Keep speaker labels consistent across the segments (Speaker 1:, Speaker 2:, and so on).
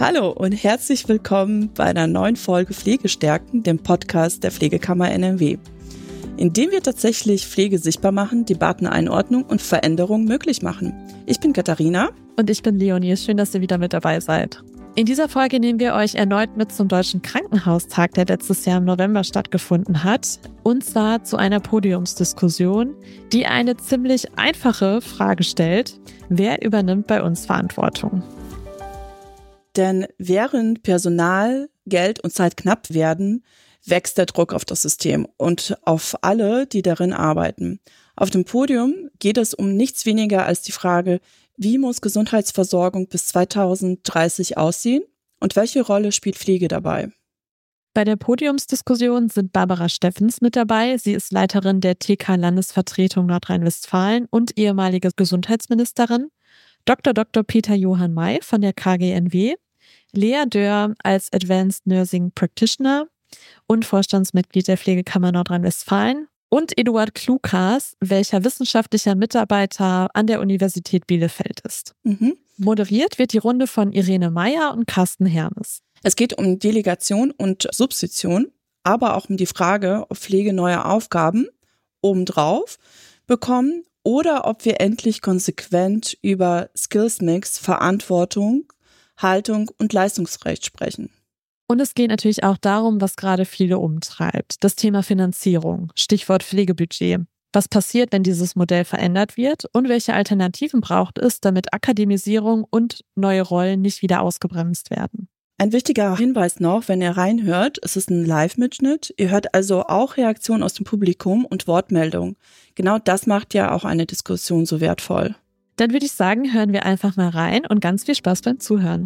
Speaker 1: Hallo und herzlich willkommen bei einer neuen Folge Pflegestärken, dem Podcast der Pflegekammer NRW, in dem wir tatsächlich Pflege sichtbar machen, Debatten, Einordnung und Veränderungen möglich machen. Ich bin Katharina.
Speaker 2: Und ich bin Leonie. Schön, dass ihr wieder mit dabei seid. In dieser Folge nehmen wir euch erneut mit zum Deutschen Krankenhaustag, der letztes Jahr im November stattgefunden hat. Und zwar zu einer Podiumsdiskussion, die eine ziemlich einfache Frage stellt: Wer übernimmt bei uns Verantwortung?
Speaker 1: Denn während Personal, Geld und Zeit knapp werden, wächst der Druck auf das System und auf alle, die darin arbeiten. Auf dem Podium geht es um nichts weniger als die Frage, wie muss Gesundheitsversorgung bis 2030 aussehen und welche Rolle spielt Pflege dabei?
Speaker 2: Bei der Podiumsdiskussion sind Barbara Steffens mit dabei. Sie ist Leiterin der TK-Landesvertretung Nordrhein-Westfalen und ehemalige Gesundheitsministerin. Dr. Peter Johann May von der KGNW, Lea Dörr als Advanced Nursing Practitioner und Vorstandsmitglied der Pflegekammer Nordrhein-Westfalen und Eduard Klukas, welcher wissenschaftlicher Mitarbeiter an der Universität Bielefeld ist. Moderiert wird die Runde von Irene Meyer und Carsten Hermes.
Speaker 1: Es geht um Delegation und Substitution, aber auch um die Frage, ob Pflege neue Aufgaben obendrauf bekommen oder ob wir endlich konsequent über Skills-Mix, Verantwortung, Haltung und Leistungsrecht sprechen.
Speaker 2: Und es geht natürlich auch darum, was gerade viele umtreibt. Das Thema Finanzierung, Stichwort Pflegebudget. Was passiert, wenn dieses Modell verändert wird und welche Alternativen braucht es, damit Akademisierung und neue Rollen nicht wieder ausgebremst werden?
Speaker 1: Ein wichtiger Hinweis noch, wenn ihr reinhört, es ist ein Live-Mitschnitt. Ihr hört also auch Reaktionen aus dem Publikum und Wortmeldungen. Genau das macht ja auch eine Diskussion so wertvoll.
Speaker 2: Dann würde ich sagen, hören wir einfach mal rein und ganz viel Spaß beim Zuhören.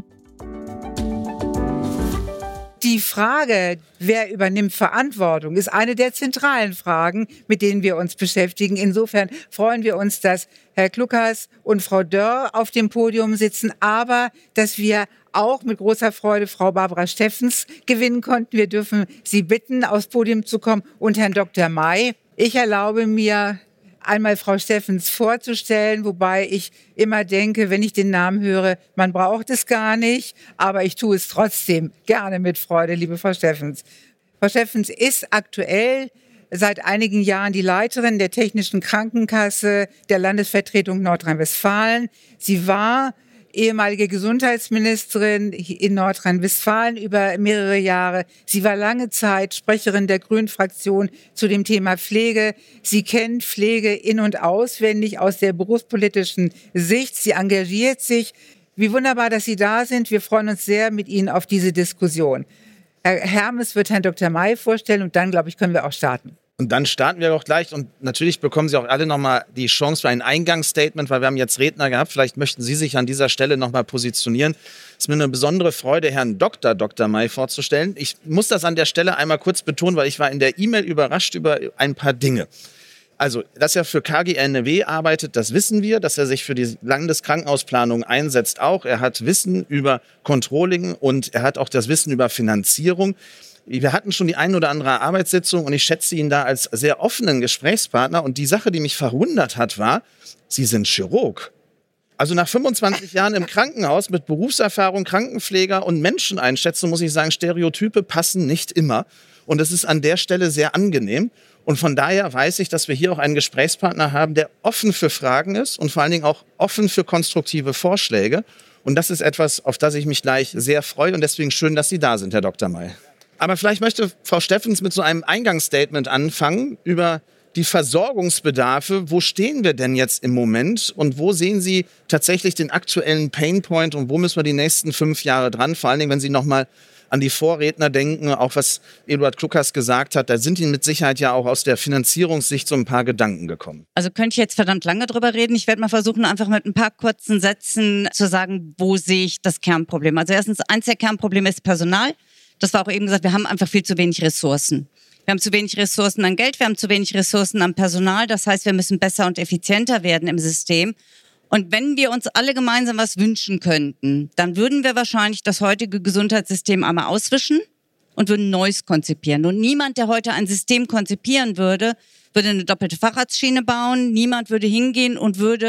Speaker 3: Die Frage, wer übernimmt Verantwortung, ist eine der zentralen Fragen, mit denen wir uns beschäftigen. Insofern freuen wir uns, dass Herr Klukas und Frau Dörr auf dem Podium sitzen, aber dass wir auch mit großer Freude Frau Barbara Steffens gewinnen konnten. Wir dürfen Sie bitten, aufs Podium zu kommen, und Herrn Dr. May. Ich erlaube mir, einmal Frau Steffens vorzustellen, wobei ich immer denke, wenn ich den Namen höre, man braucht es gar nicht, aber ich tue es trotzdem gerne mit Freude, liebe Frau Steffens. Frau Steffens ist aktuell seit einigen Jahren die Leiterin der Technischen Krankenkasse der Landesvertretung Nordrhein-Westfalen. Sie war ehemalige Gesundheitsministerin in Nordrhein-Westfalen über mehrere Jahre. Sie war lange Zeit Sprecherin der Grünen-Fraktion zu dem Thema Pflege. Sie kennt Pflege in- und auswendig aus der berufspolitischen Sicht. Sie engagiert sich. Wie wunderbar, dass Sie da sind. Wir freuen uns sehr mit Ihnen auf diese Diskussion. Herr Hermes wird Herrn Dr. May vorstellen und dann, glaube ich, können wir auch starten.
Speaker 4: Und dann starten wir doch gleich, und natürlich bekommen Sie auch alle nochmal die Chance für ein Eingangsstatement, weil wir haben jetzt Redner gehabt. Vielleicht möchten Sie sich an dieser Stelle nochmal positionieren. Es ist mir eine besondere Freude, Herrn Dr. May vorzustellen. Ich muss das an der Stelle einmal kurz betonen, weil ich war in der E-Mail überrascht über ein paar Dinge. Also, dass er für KGNW arbeitet, das wissen wir. Dass er sich für die Landeskrankenhausplanung einsetzt auch. Er hat Wissen über Controlling und er hat auch das Wissen über Finanzierung. Wir hatten schon die ein oder andere Arbeitssitzung und ich schätze ihn da als sehr offenen Gesprächspartner. Und die Sache, die mich verwundert hat, war, Sie sind Chirurg. Also nach 25 Jahren im Krankenhaus mit Berufserfahrung, Krankenpfleger und Menscheneinschätzung muss ich sagen, Stereotype passen nicht immer. Und es ist an der Stelle sehr angenehm. Und von daher weiß ich, dass wir hier auch einen Gesprächspartner haben, der offen für Fragen ist und vor allen Dingen auch offen für konstruktive Vorschläge. Und das ist etwas, auf das ich mich gleich sehr freue. Und deswegen schön, dass Sie da sind, Herr Dr. May. Aber vielleicht möchte Frau Steffens mit so einem Eingangsstatement anfangen über die Versorgungsbedarfe. Wo stehen wir denn jetzt im Moment und wo sehen Sie tatsächlich den aktuellen Painpoint und wo müssen wir die nächsten 5 Jahre dran? Vor allen Dingen, wenn Sie nochmal an die Vorredner denken, auch was Eduard Klukas gesagt hat, da sind Ihnen mit Sicherheit ja auch aus der Finanzierungssicht so ein paar Gedanken gekommen.
Speaker 5: Also könnte ich jetzt verdammt lange drüber reden. Ich werde mal versuchen, einfach mit ein paar kurzen Sätzen zu sagen, wo sehe ich das Kernproblem. Also erstens, eins der Kernprobleme ist Personal. Das war auch eben gesagt, wir haben einfach viel zu wenig Ressourcen. Wir haben zu wenig Ressourcen an Geld, wir haben zu wenig Ressourcen an Personal. Das heißt, wir müssen besser und effizienter werden im System. Und wenn wir uns alle gemeinsam was wünschen könnten, dann würden wir wahrscheinlich das heutige Gesundheitssystem einmal auswischen und würden Neues konzipieren. Und niemand, der heute ein System konzipieren würde, würde eine doppelte Facharztschiene bauen. Niemand würde hingehen und würde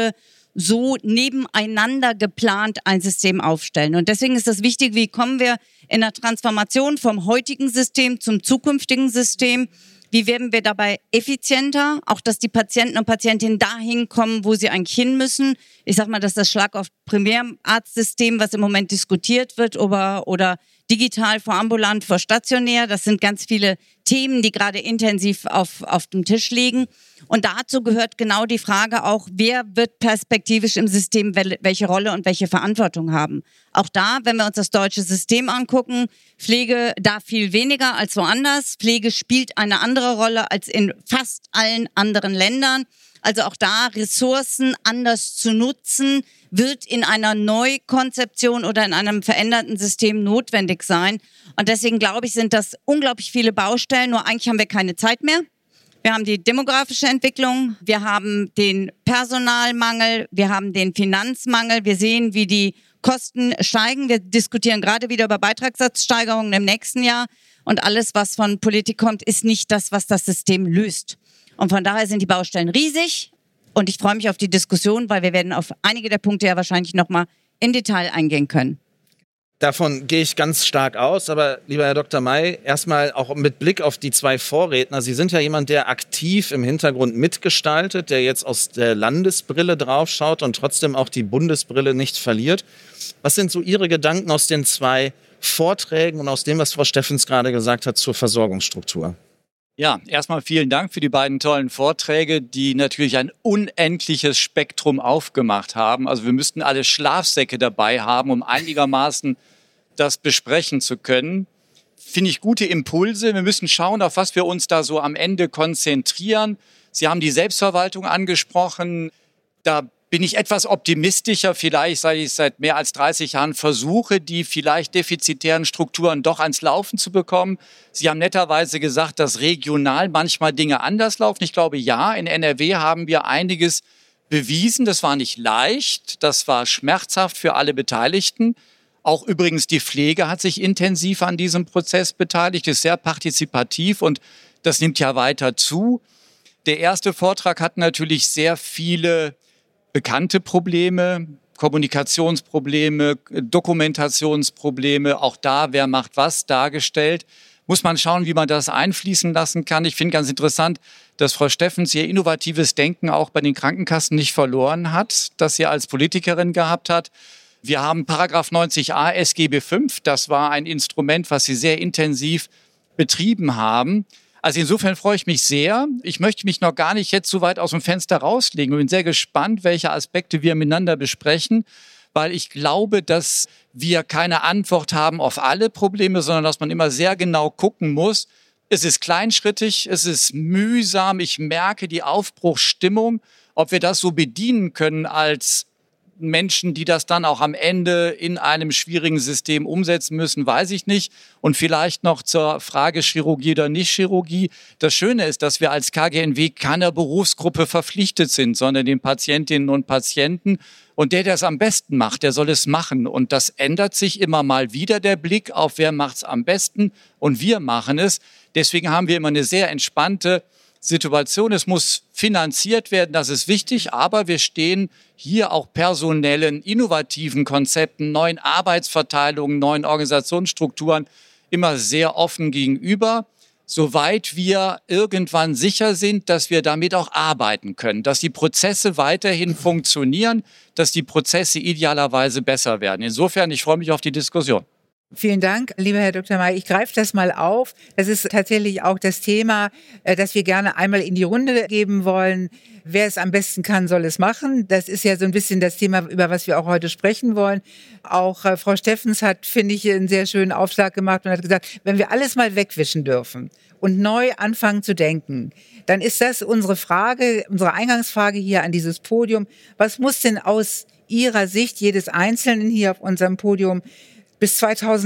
Speaker 5: so nebeneinander geplant ein System aufstellen. Und deswegen ist das wichtig, wie kommen wir in der Transformation vom heutigen System zum zukünftigen System? Wie werden wir dabei effizienter? Auch, dass die Patienten und Patientinnen dahin kommen, wo sie eigentlich hin müssen. Ich sag mal, dass das Schlag auf Primärarztsystem, was im Moment diskutiert wird, oder digital vor ambulant, vor stationär. Das sind ganz viele Themen, die gerade intensiv auf dem Tisch liegen. Und dazu gehört genau die Frage auch, wer wird perspektivisch im System welche Rolle und welche Verantwortung haben. Auch da, wenn wir uns das deutsche System angucken, Pflege da viel weniger als woanders. Pflege spielt eine andere Rolle als in fast allen anderen Ländern. Also auch da Ressourcen anders zu nutzen, wird in einer Neukonzeption oder in einem veränderten System notwendig sein. Und deswegen glaube ich, sind das unglaublich viele Baustellen, nur eigentlich haben wir keine Zeit mehr. Wir haben die demografische Entwicklung, wir haben den Personalmangel, wir haben den Finanzmangel, wir sehen, wie die Kosten steigen. Wir diskutieren gerade wieder über Beitragssatzsteigerungen im nächsten Jahr. Und alles, was von Politik kommt, ist nicht das, was das System löst. Und von daher sind die Baustellen riesig. Und ich freue mich auf die Diskussion, weil wir werden auf einige der Punkte ja wahrscheinlich nochmal im Detail eingehen können.
Speaker 4: Davon gehe ich ganz stark aus, aber lieber Herr Dr. May, erstmal auch mit Blick auf die zwei Vorredner. Sie sind ja jemand, der aktiv im Hintergrund mitgestaltet, der jetzt aus der Landesbrille draufschaut und trotzdem auch die Bundesbrille nicht verliert. Was sind so Ihre Gedanken aus den zwei Vorträgen und aus dem, was Frau Steffens gerade gesagt hat zur Versorgungsstruktur?
Speaker 6: Ja, erstmal vielen Dank für die beiden tollen Vorträge, die natürlich ein unendliches Spektrum aufgemacht haben. Also wir müssten alle Schlafsäcke dabei haben, um einigermaßen das besprechen zu können. Finde ich gute Impulse. Wir müssen schauen, auf was wir uns da so am Ende konzentrieren. Sie haben die Selbstverwaltung angesprochen. Da bin ich etwas optimistischer, vielleicht, seit ich seit mehr als 30 Jahren versuche, die vielleicht defizitären Strukturen doch ans Laufen zu bekommen. Sie haben netterweise gesagt, dass regional manchmal Dinge anders laufen. Ich glaube, ja, in NRW haben wir einiges bewiesen. Das war nicht leicht, das war schmerzhaft für alle Beteiligten. Auch übrigens die Pflege hat sich intensiv an diesem Prozess beteiligt, ist sehr partizipativ und das nimmt ja weiter zu. Der erste Vortrag hat natürlich sehr viele bekannte Probleme, Kommunikationsprobleme, Dokumentationsprobleme, auch da, wer macht was, dargestellt. Muss man schauen, wie man das einfließen lassen kann. Ich finde ganz interessant, dass Frau Steffens ihr innovatives Denken auch bei den Krankenkassen nicht verloren hat, das sie als Politikerin gehabt hat. Wir haben Paragraph 90a SGB V, das war ein Instrument, was sie sehr intensiv betrieben haben. Also insofern freue ich mich sehr. Ich möchte mich noch gar nicht jetzt so weit aus dem Fenster rauslegen und bin sehr gespannt, welche Aspekte wir miteinander besprechen, weil ich glaube, dass wir keine Antwort haben auf alle Probleme, sondern dass man immer sehr genau gucken muss. Es ist kleinschrittig, es ist mühsam. Ich merke die Aufbruchsstimmung. Ob wir das so bedienen können als Menschen, die das dann auch am Ende in einem schwierigen System umsetzen müssen, weiß ich nicht. Und vielleicht noch zur Frage Chirurgie oder Nicht-Chirurgie. Das Schöne ist, dass wir als KGNW keiner Berufsgruppe verpflichtet sind, sondern den Patientinnen und Patienten. Und der es am besten macht, der soll es machen. Und das ändert sich immer mal wieder, der Blick auf wer macht es am besten. Und wir machen es. Deswegen haben wir immer eine sehr entspannte Situation. Es muss finanziert werden, das ist wichtig, aber wir stehen hier auch personellen, innovativen Konzepten, neuen Arbeitsverteilungen, neuen Organisationsstrukturen immer sehr offen gegenüber, soweit wir irgendwann sicher sind, dass wir damit auch arbeiten können, dass die Prozesse weiterhin funktionieren, dass die Prozesse idealerweise besser werden. Insofern, ich freue mich auf die Diskussion.
Speaker 3: Vielen Dank, lieber Herr Dr. May. Ich greife das mal auf. Das ist tatsächlich auch das Thema, das wir gerne einmal in die Runde geben wollen. Wer es am besten kann, soll es machen. Das ist ja so ein bisschen das Thema, über was wir auch heute sprechen wollen. Auch Frau Steffens hat, finde ich, einen sehr schönen Aufschlag gemacht und hat gesagt, wenn wir alles mal wegwischen dürfen und neu anfangen zu denken, dann ist das unsere Frage, unsere Eingangsfrage hier an dieses Podium. Was muss denn aus Ihrer Sicht jedes Einzelnen hier auf unserem Podium bis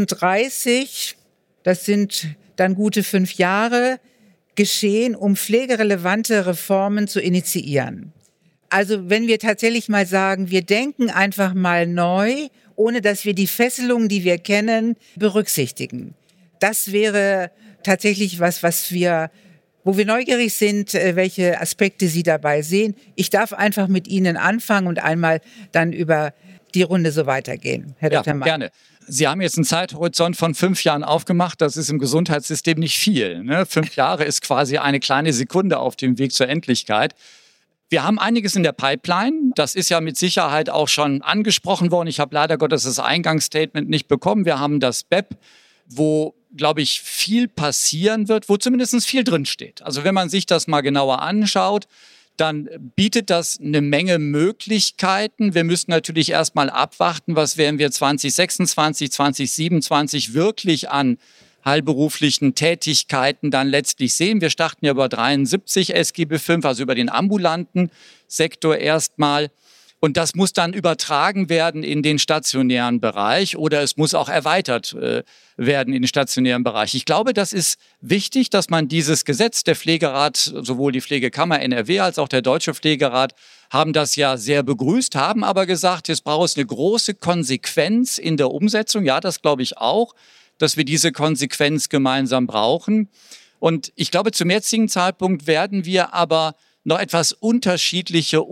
Speaker 3: 2030, das sind dann gute 5 Jahre, geschehen, um pflegerelevante Reformen zu initiieren? Also wenn wir tatsächlich mal sagen, wir denken einfach mal neu, ohne dass wir die Fesselungen, die wir kennen, berücksichtigen. Das wäre tatsächlich was wir wo wir neugierig sind, welche Aspekte Sie dabei sehen. Ich darf einfach mit Ihnen anfangen und einmal dann über die Runde so weitergehen. Herr Dr. May.
Speaker 6: Gerne. Sie haben jetzt einen Zeithorizont von 5 Jahren aufgemacht. Das ist im Gesundheitssystem nicht viel. 5 Jahre ist quasi eine kleine Sekunde auf dem Weg zur Endlichkeit. Wir haben einiges in der Pipeline. Das ist ja mit Sicherheit auch schon angesprochen worden. Ich habe leider Gottes das Eingangsstatement nicht bekommen. Wir haben das BEP, wo, glaube ich, viel passieren wird, wo zumindest viel drinsteht. Also wenn man sich das mal genauer anschaut, dann bietet das eine Menge Möglichkeiten. Wir müssen natürlich erstmal abwarten, was werden wir 2026, 2027 wirklich an heilberuflichen Tätigkeiten dann letztlich sehen. Wir starten ja über 73 SGB V, also über den ambulanten Sektor erstmal. Und das muss dann übertragen werden in den stationären Bereich oder es muss auch erweitert werden in den stationären Bereich. Ich glaube, das ist wichtig, dass man dieses Gesetz, der Pflegerat, sowohl die Pflegekammer NRW als auch der Deutsche Pflegerat haben das ja sehr begrüßt, haben aber gesagt, jetzt braucht es eine große Konsequenz in der Umsetzung. Ja, das glaube ich auch, dass wir diese Konsequenz gemeinsam brauchen. Und ich glaube, zum jetzigen Zeitpunkt werden wir aber noch etwas unterschiedliche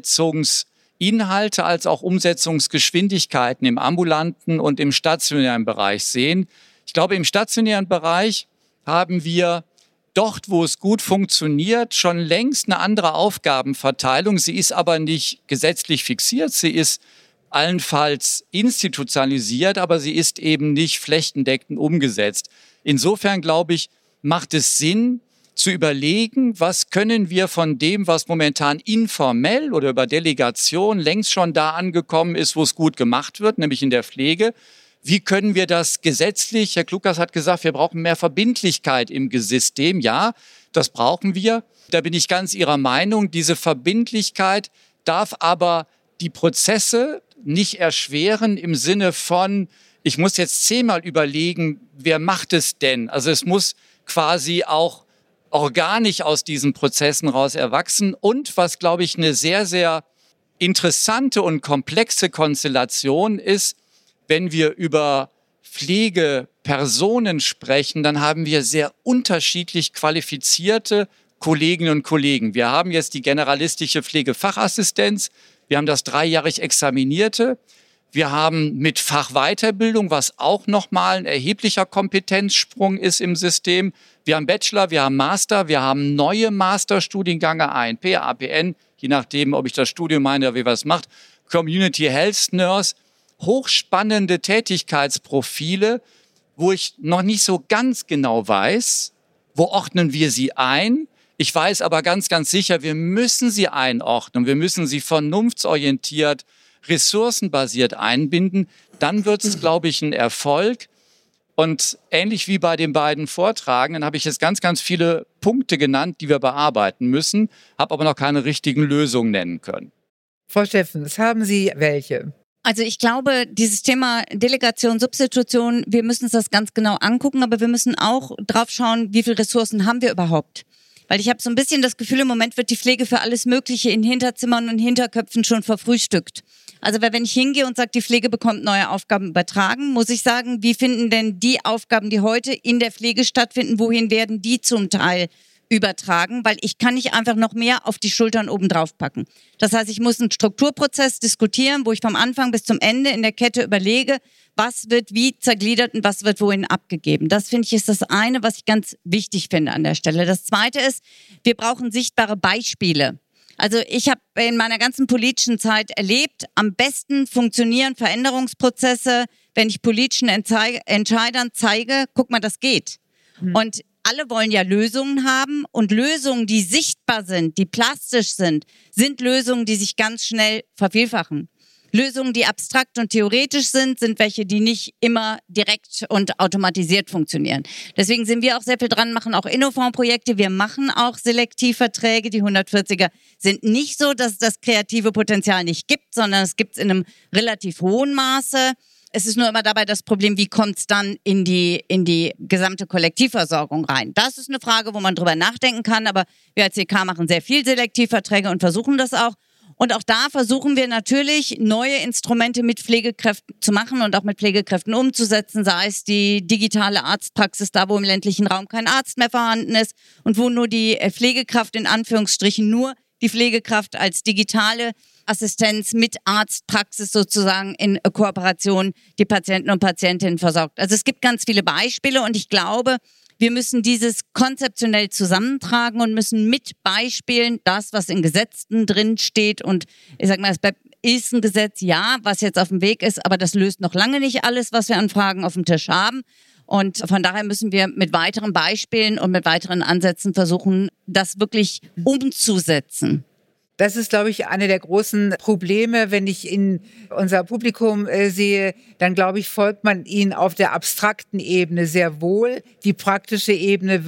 Speaker 6: Umsetzungsinhalte als auch Umsetzungsgeschwindigkeiten im ambulanten und im stationären Bereich sehen. Ich glaube, im stationären Bereich haben wir dort, wo es gut funktioniert, schon längst eine andere Aufgabenverteilung. Sie ist aber nicht gesetzlich fixiert, sie ist allenfalls institutionalisiert, aber sie ist eben nicht flächendeckend umgesetzt. Insofern, glaube ich, macht es Sinn, zu überlegen, was können wir von dem, was momentan informell oder über Delegation längst schon da angekommen ist, wo es gut gemacht wird, nämlich in der Pflege, wie können wir das gesetzlich, Herr Klukas hat gesagt, wir brauchen mehr Verbindlichkeit im System. Ja, das brauchen wir. Da bin ich ganz Ihrer Meinung. Diese Verbindlichkeit darf aber die Prozesse nicht erschweren im Sinne von, ich muss jetzt 10-mal überlegen, wer macht es denn? Also es muss quasi auch organisch aus diesen Prozessen raus erwachsen. Und was, glaube ich, eine sehr, sehr interessante und komplexe Konstellation ist, wenn wir über Pflegepersonen sprechen, dann haben wir sehr unterschiedlich qualifizierte Kolleginnen und Kollegen. Wir haben jetzt die generalistische Pflegefachassistenz, wir haben das 3-jährig Examinierte, wir haben mit Fachweiterbildung, was auch nochmal ein erheblicher Kompetenzsprung ist im System. Wir haben Bachelor, wir haben Master, wir haben neue Masterstudiengänge, ANP, APN, je nachdem, ob ich das Studium meine oder wie was macht, Community Health Nurse, hochspannende Tätigkeitsprofile, wo ich noch nicht so ganz genau weiß, wo ordnen wir sie ein. Ich weiß aber ganz, ganz sicher, wir müssen sie einordnen, wir müssen sie vernunftsorientiert, ressourcenbasiert einbinden. Dann wird es, glaube ich, ein Erfolg. Und ähnlich wie bei den beiden Vortragenden habe ich jetzt ganz, ganz viele Punkte genannt, die wir bearbeiten müssen, habe aber noch keine richtigen Lösungen nennen können.
Speaker 3: Frau Steffens, haben Sie welche?
Speaker 5: Also ich glaube, dieses Thema Delegation, Substitution, wir müssen uns das ganz genau angucken, aber wir müssen auch drauf schauen, wie viele Ressourcen haben wir überhaupt. Weil ich habe so ein bisschen das Gefühl, im Moment wird die Pflege für alles Mögliche in Hinterzimmern und Hinterköpfen schon verfrühstückt. Also wenn ich hingehe und sage, die Pflege bekommt neue Aufgaben übertragen, muss ich sagen, wie finden denn die Aufgaben, die heute in der Pflege stattfinden, wohin werden die zum Teil übertragen, weil ich kann nicht einfach noch mehr auf die Schultern oben drauf packen. Das heißt, ich muss einen Strukturprozess diskutieren, wo ich vom Anfang bis zum Ende in der Kette überlege, was wird wie zergliedert und was wird wohin abgegeben. Das finde ich ist das eine, was ich ganz wichtig finde an der Stelle. Das zweite ist, wir brauchen sichtbare Beispiele. Also ich habe in meiner ganzen politischen Zeit erlebt, am besten funktionieren Veränderungsprozesse, wenn ich politischen Entscheidern zeige, guck mal, das geht. Und alle wollen ja Lösungen haben und Lösungen, die sichtbar sind, die plastisch sind Lösungen, die sich ganz schnell vervielfachen. Lösungen, die abstrakt und theoretisch sind welche, die nicht immer direkt und automatisiert funktionieren. Deswegen sind wir auch sehr viel dran, machen auch Innofonds-Projekte, wir machen auch Selektivverträge. Die 140er sind nicht so, dass es das kreative Potenzial nicht gibt, sondern es gibt es in einem relativ hohen Maße. Es ist nur immer dabei das Problem, wie kommt es dann in die gesamte Kollektivversorgung rein. Das ist eine Frage, wo man drüber nachdenken kann, aber wir als CK machen sehr viel Selektivverträge und versuchen das auch. Und auch da versuchen wir natürlich, neue Instrumente mit Pflegekräften zu machen und auch mit Pflegekräften umzusetzen, sei es die digitale Arztpraxis, da wo im ländlichen Raum kein Arzt mehr vorhanden ist und wo nur die Pflegekraft in Anführungsstrichen nur die Pflegekraft als digitale Assistenz mit Arztpraxis sozusagen in Kooperation die Patienten und Patientinnen versorgt. Also es gibt ganz viele Beispiele und ich glaube, wir müssen dieses konzeptionell zusammentragen und müssen mit Beispielen das, was in Gesetzen drin steht und ich sag mal, es ist ein Gesetz, ja, was jetzt auf dem Weg ist, aber das löst noch lange nicht alles, was wir an Fragen auf dem Tisch haben. Und von daher müssen wir mit weiteren Beispielen und mit weiteren Ansätzen versuchen, das wirklich umzusetzen.
Speaker 3: Das ist, glaube ich, eine der großen Probleme. Wenn ich in unser Publikum sehe, dann, glaube ich, folgt man ihnen auf der abstrakten Ebene sehr wohl. Die praktische Ebene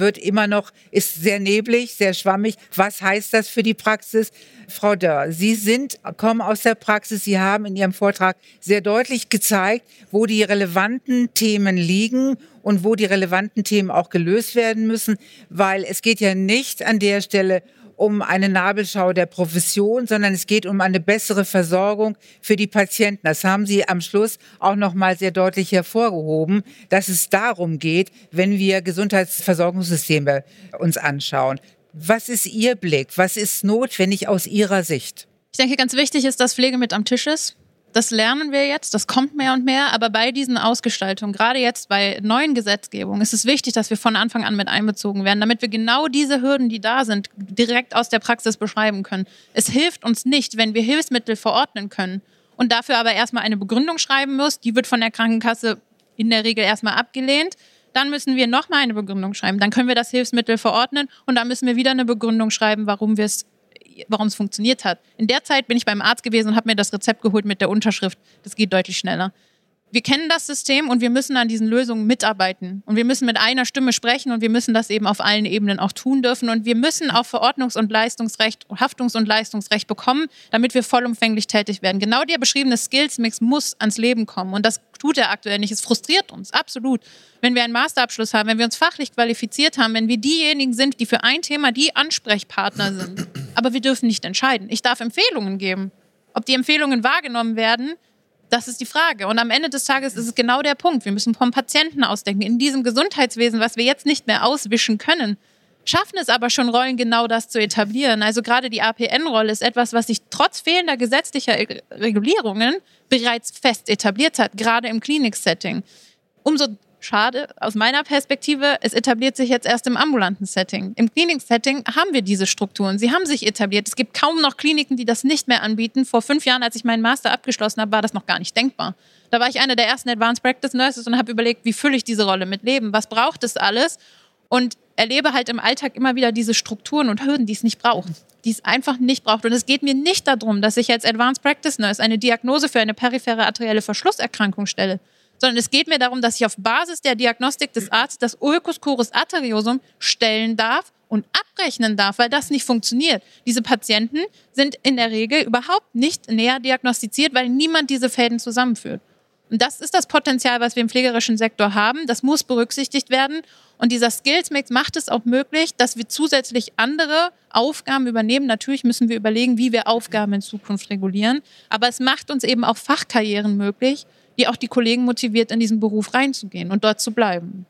Speaker 3: ist sehr neblig, sehr schwammig. Was heißt das für die Praxis? Frau Dörr, Sie kommen aus der Praxis. Sie haben in Ihrem Vortrag sehr deutlich gezeigt, wo die relevanten Themen liegen und wo die relevanten Themen auch gelöst werden müssen, weil es geht ja nicht an der Stelle um eine Nabelschau der Profession, sondern es geht um eine bessere Versorgung für die Patienten. Das haben Sie am Schluss auch noch mal sehr deutlich hervorgehoben, dass es darum geht, wenn wir Gesundheitsversorgungssysteme uns anschauen. Was ist Ihr Blick? Was ist notwendig aus Ihrer Sicht?
Speaker 7: Ich denke, ganz wichtig ist, dass Pflege mit am Tisch ist. Das lernen wir jetzt, das kommt mehr und mehr, aber bei diesen Ausgestaltungen, gerade jetzt bei neuen Gesetzgebungen, ist es wichtig, dass wir von Anfang an mit einbezogen werden, damit wir genau diese Hürden, die da sind, direkt aus der Praxis beschreiben können. Es hilft uns nicht, wenn wir Hilfsmittel verordnen können und dafür aber erstmal eine Begründung schreiben müssen, die wird von der Krankenkasse in der Regel erstmal abgelehnt. Dann müssen wir nochmal eine Begründung schreiben, dann können wir das Hilfsmittel verordnen und dann müssen wir wieder eine Begründung schreiben, warum es funktioniert hat. In der Zeit bin ich beim Arzt gewesen und habe mir das Rezept geholt mit der Unterschrift. Das geht deutlich schneller. Wir kennen das System und wir müssen an diesen Lösungen mitarbeiten. Und wir müssen mit einer Stimme sprechen und wir müssen das eben auf allen Ebenen auch tun dürfen. Und wir müssen auch Verordnungs- und Leistungsrecht, Haftungs- und Leistungsrecht bekommen, damit wir vollumfänglich tätig werden. Genau der beschriebene Skills-Mix muss ans Leben kommen. Und das tut er aktuell nicht. Es frustriert uns, absolut. Wenn wir einen Masterabschluss haben, wenn wir uns fachlich qualifiziert haben, wenn wir diejenigen sind, die für ein Thema die Ansprechpartner sind. Aber wir dürfen nicht entscheiden. Ich darf Empfehlungen geben. Ob die Empfehlungen wahrgenommen werden, das ist die Frage. Und am Ende des Tages ist es genau der Punkt. Wir müssen vom Patienten ausdenken. In diesem Gesundheitswesen, was wir jetzt nicht mehr auswischen können, schaffen es aber schon Rollen, genau das zu etablieren. Also gerade die APN-Rolle ist etwas, was sich trotz fehlender gesetzlicher Regulierungen bereits fest etabliert hat, gerade im Klinik-Setting. Umso schade aus meiner Perspektive, es etabliert sich jetzt erst im ambulanten Setting. Im Klinik-Setting haben wir diese Strukturen. Sie haben sich etabliert. Es gibt kaum noch Kliniken, die das nicht mehr anbieten. Vor 5 Jahren, als ich meinen Master abgeschlossen habe, war das noch gar nicht denkbar. Da war ich eine der ersten Advanced Practice Nurses und habe überlegt, wie fülle ich diese Rolle mit Leben? Was braucht es alles? Und erlebe halt im Alltag immer wieder diese Strukturen und Hürden, die es nicht braucht. Die es einfach nicht braucht. Und es geht mir nicht darum, dass ich als Advanced Practice Nurse eine Diagnose für eine periphere arterielle Verschlusserkrankung stelle, sondern es geht mir darum, dass ich auf Basis der Diagnostik des Arztes das Ulcus Cruris Arteriosum stellen darf und abrechnen darf, weil das nicht funktioniert. Diese Patienten sind in der Regel überhaupt nicht näher diagnostiziert, weil niemand diese Fäden zusammenführt. Und das ist das Potenzial, was wir im pflegerischen Sektor haben. Das muss berücksichtigt werden. Und dieser Skills-Mix macht es auch möglich, dass wir zusätzlich andere Aufgaben übernehmen. Natürlich müssen wir überlegen, wie wir Aufgaben in Zukunft regulieren. Aber es macht uns eben auch Fachkarrieren möglich, die auch die Kollegen motiviert, in diesen Beruf reinzugehen und dort zu bleiben.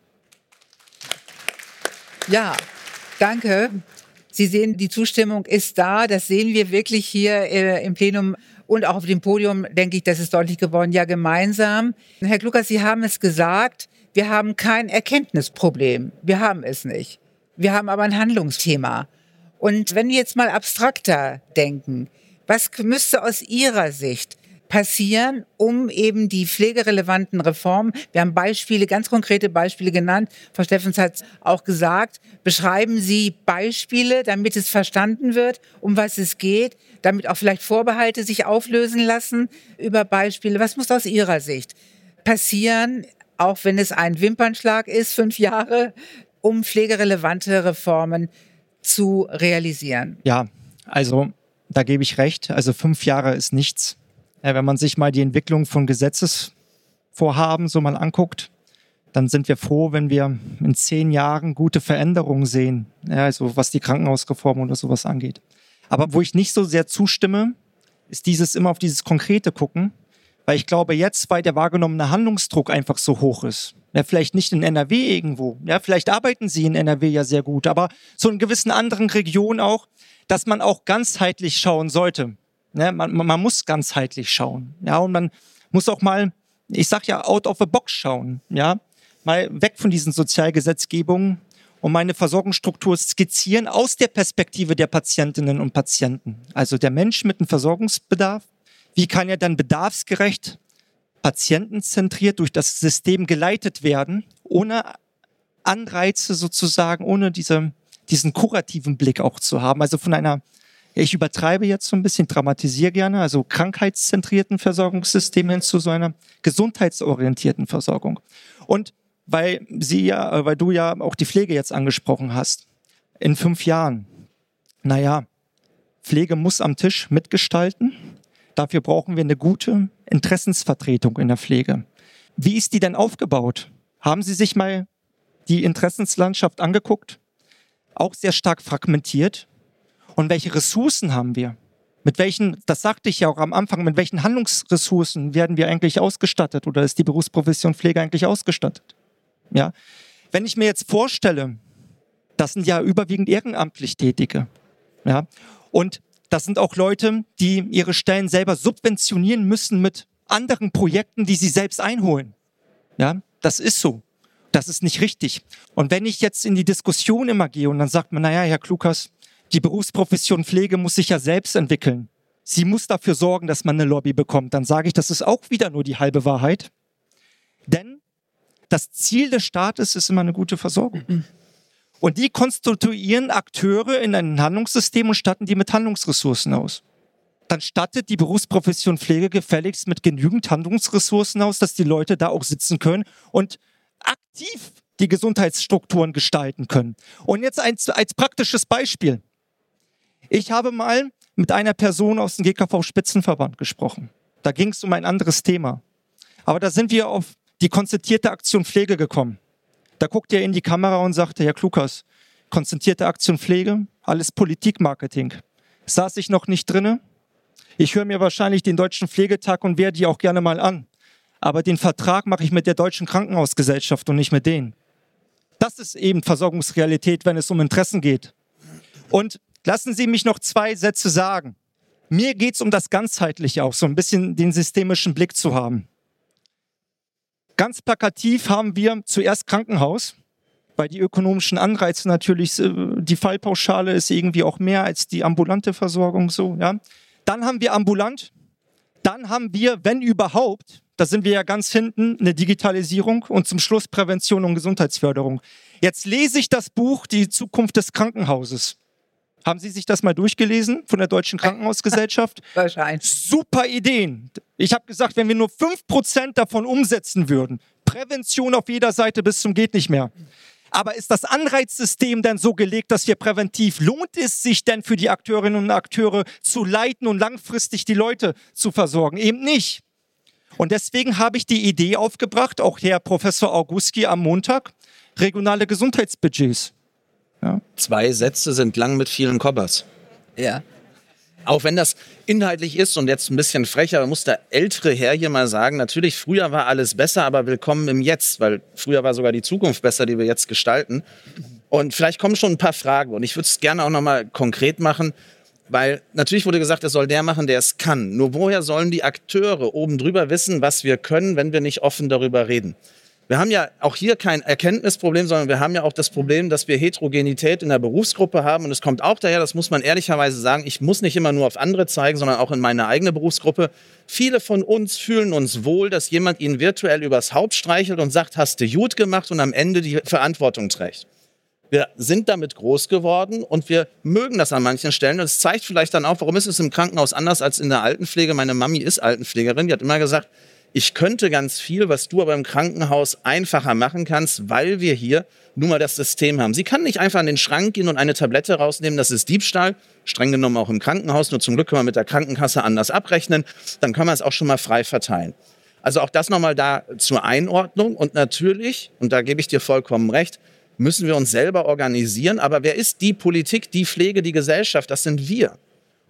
Speaker 3: Ja, danke. Sie sehen, die Zustimmung ist da. Das sehen wir wirklich hier im Plenum und auch auf dem Podium, denke ich, das ist deutlich geworden, ja gemeinsam. Herr Klukas, Sie haben es gesagt, wir haben kein Erkenntnisproblem. Wir haben es nicht. Wir haben aber ein Handlungsthema. Und wenn wir jetzt mal abstrakter denken, was müsste aus Ihrer Sicht passieren, um eben die pflegerelevanten Reformen, wir haben Beispiele, ganz konkrete Beispiele genannt, Frau Steffens hat es auch gesagt, beschreiben Sie Beispiele, damit es verstanden wird, um was es geht, damit auch vielleicht Vorbehalte sich auflösen lassen über Beispiele. Was muss aus Ihrer Sicht passieren, auch wenn es ein Wimpernschlag ist, 5 Jahre, um pflegerelevante Reformen zu realisieren?
Speaker 8: Ja, also da gebe ich recht, also 5 Jahre ist nichts. Ja, wenn man sich mal die Entwicklung von Gesetzesvorhaben so mal anguckt, dann sind wir froh, wenn wir in 10 Jahren gute Veränderungen sehen, ja, also was die Krankenhausreform oder sowas angeht. Aber wo ich nicht so sehr zustimme, ist immer auf dieses Konkrete gucken, weil ich glaube jetzt, weil der wahrgenommene Handlungsdruck einfach so hoch ist, ja, vielleicht nicht in NRW irgendwo, ja, vielleicht arbeiten Sie in NRW ja sehr gut, aber so in gewissen anderen Regionen auch, dass man auch ganzheitlich schauen sollte. Ja, man muss ganzheitlich schauen, ja, und man muss auch mal, ich sag ja, out of the box schauen, ja, mal weg von diesen Sozialgesetzgebungen und meine Versorgungsstruktur skizzieren aus der Perspektive der Patientinnen und Patienten. Also der Mensch mit einem Versorgungsbedarf, wie kann er dann bedarfsgerecht, patientenzentriert durch das System geleitet werden, ohne Anreize sozusagen, ohne diesen kurativen Blick auch zu haben. Also von einer, ich übertreibe jetzt so ein bisschen, dramatisiere gerne, also krankheitszentrierten Versorgungssystem hin zu so einer gesundheitsorientierten Versorgung. Und weil du ja auch die Pflege jetzt angesprochen hast, in 5 Jahren, Pflege muss am Tisch mitgestalten. Dafür brauchen wir eine gute Interessensvertretung in der Pflege. Wie ist die denn aufgebaut? Haben Sie sich mal die Interessenslandschaft angeguckt? Auch sehr stark fragmentiert. Und welche Ressourcen haben wir? Mit welchen, das sagte ich ja auch am Anfang, mit welchen Handlungsressourcen werden wir eigentlich ausgestattet oder ist die Berufsprofession Pflege eigentlich ausgestattet? Ja, wenn ich mir jetzt vorstelle, das sind ja überwiegend ehrenamtlich Tätige, ja, und das sind auch Leute, die ihre Stellen selber subventionieren müssen mit anderen Projekten, die sie selbst einholen. Ja, das ist so. Das ist nicht richtig. Und wenn ich jetzt in die Diskussion immer gehe und dann sagt man, Herr Klukas, die Berufsprofession Pflege muss sich ja selbst entwickeln. Sie muss dafür sorgen, dass man eine Lobby bekommt. Dann sage ich, das ist auch wieder nur die halbe Wahrheit. Denn das Ziel des Staates ist immer eine gute Versorgung. Und die konstituieren Akteure in einem Handlungssystem und statten die mit Handlungsressourcen aus. Dann stattet die Berufsprofession Pflege gefälligst mit genügend Handlungsressourcen aus, dass die Leute da auch sitzen können und aktiv die Gesundheitsstrukturen gestalten können. Und jetzt als praktisches Beispiel. Ich habe mal mit einer Person aus dem GKV-Spitzenverband gesprochen. Da ging es um ein anderes Thema. Aber da sind wir auf die konzertierte Aktion Pflege gekommen. Da guckt er in die Kamera und sagte, Herr Klukas, konzentrierte Aktion Pflege, alles Politikmarketing. Saß ich noch nicht drinne? Ich höre mir wahrscheinlich den Deutschen Pflegetag und werde die auch gerne mal an. Aber den Vertrag mache ich mit der Deutschen Krankenhausgesellschaft und nicht mit denen. Das ist eben Versorgungsrealität, wenn es um Interessen geht. Und lassen Sie mich noch 2 Sätze sagen. Mir geht es um das Ganzheitliche auch, so ein bisschen den systemischen Blick zu haben. Ganz plakativ haben wir zuerst Krankenhaus, weil die ökonomischen Anreize natürlich, die Fallpauschale ist irgendwie auch mehr als die ambulante Versorgung. So, ja. Dann haben wir ambulant, dann haben wir, wenn überhaupt, da sind wir ja ganz hinten, eine Digitalisierung und zum Schluss Prävention und Gesundheitsförderung. Jetzt lese ich das Buch Die Zukunft des Krankenhauses. Haben Sie sich das mal durchgelesen von der Deutschen Krankenhausgesellschaft?
Speaker 3: Wahrscheinlich.
Speaker 8: Super Ideen. Ich habe gesagt, wenn wir nur 5% davon umsetzen würden, Prävention auf jeder Seite bis zum geht nicht mehr. Aber ist das Anreizsystem denn so gelegt, dass wir präventiv, lohnt es sich denn für die Akteurinnen und Akteure zu leiten und langfristig die Leute zu versorgen? Eben nicht. Und deswegen habe ich die Idee aufgebracht, auch Herr Professor Augustki am Montag, regionale Gesundheitsbudgets. Ja.
Speaker 4: 2 Sätze sind lang mit vielen Kobbers.
Speaker 3: Ja.
Speaker 4: Auch wenn das inhaltlich ist und jetzt ein bisschen frecher, muss der ältere Herr hier mal sagen, natürlich, früher war alles besser, aber willkommen im Jetzt, weil früher war sogar die Zukunft besser, die wir jetzt gestalten. Und vielleicht kommen schon ein paar Fragen und ich würde es gerne auch nochmal konkret machen, weil natürlich wurde gesagt, es soll der machen, der es kann. Nur woher sollen die Akteure oben drüber wissen, was wir können, wenn wir nicht offen darüber reden? Wir haben ja auch hier kein Erkenntnisproblem, sondern wir haben ja auch das Problem, dass wir Heterogenität in der Berufsgruppe haben. Und es kommt auch daher, das muss man ehrlicherweise sagen, ich muss nicht immer nur auf andere zeigen, sondern auch in meine eigene Berufsgruppe. Viele von uns fühlen uns wohl, dass jemand ihnen virtuell übers Haupt streichelt und sagt, hast du gut gemacht und am Ende die Verantwortung trägt. Wir sind damit groß geworden und wir mögen das an manchen Stellen. Und es zeigt vielleicht dann auch, warum ist es im Krankenhaus anders als in der Altenpflege. Meine Mami ist Altenpflegerin, die hat immer gesagt, ich könnte ganz viel, was du aber im Krankenhaus einfacher machen kannst, weil wir hier nun mal das System haben. Sie kann nicht einfach in den Schrank gehen und eine Tablette rausnehmen, das ist Diebstahl, streng genommen auch im Krankenhaus, nur zum Glück können wir mit der Krankenkasse anders abrechnen, dann kann man es auch schon mal frei verteilen. Also auch das nochmal da zur Einordnung und natürlich, und da gebe ich dir vollkommen recht, müssen wir uns selber organisieren, aber wer ist die Politik, die Pflege, die Gesellschaft? Das sind wir.